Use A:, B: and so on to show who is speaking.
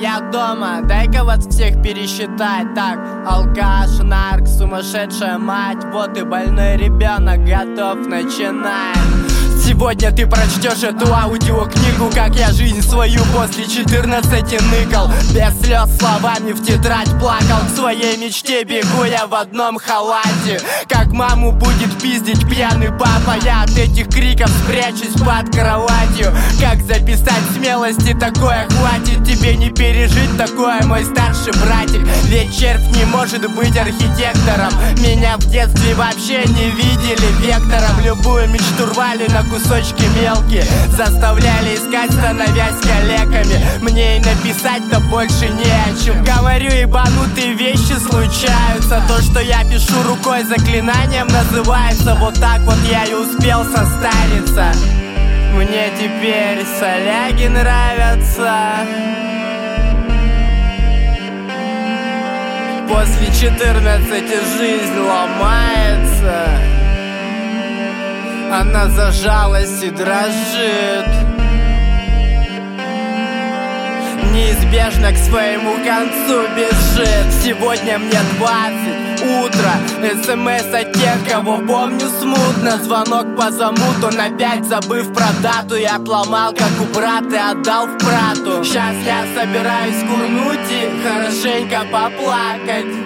A: я дома, дай-ка вас всех пересчитать. Так, алкаш, нарк, сумасшедшая мать, вот и больной ребенок готов начинать. Сегодня ты прочтешь эту аудиокнигу, как я жизнь свою после 14 ныкал. Без слез словами в тетрадь плакал. К своей мечте бегу я в одном халате. Как маму будет пиздить пьяный папа, я от этих криков спрячусь под кроватью. Как записать смелости, такое хватит. Тебе не пережить такое, мой старший братик. Ведь червь не может быть архитектором. Меня в детстве вообще не видели вектором. Любую мечту рвали на кусочки мелкие, заставляли искать, становясь калеками. Мне и написать-то больше не о чем. Говорю, ебанутые вещи случаются. То, что я пишу рукой, заклинанием называется. Вот так вот я и успел состариться. Мне теперь соляги нравятся. После 14 жизнь ломается. Она зажалась и дрожит. Неизбежно к своему концу бежит. Сегодня мне 20, утро. СМС от тех, кого помню смутно. Звонок по замуту, опять забыв про дату. Я отломал, как у брата, отдал в прату. Сейчас я собираюсь курнуть и хорошенько поплакать.